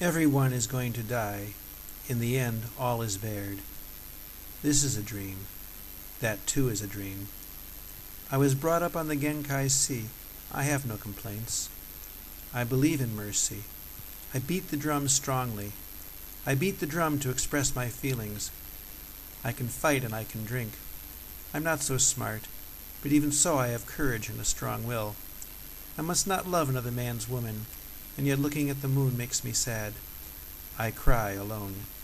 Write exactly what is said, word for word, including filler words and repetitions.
Every one is going to die. In the end, all is bared. This is a dream. That too is a dream. I was brought up on the Genkai Sea. I have no complaints. I believe in mercy. I beat the drum strongly. I beat the drum to express my feelings. I can fight and I can drink. I'm not so smart, but even so I have courage and a strong will. I must not love another man's woman, and yet looking at the moon makes me sad. I cry alone.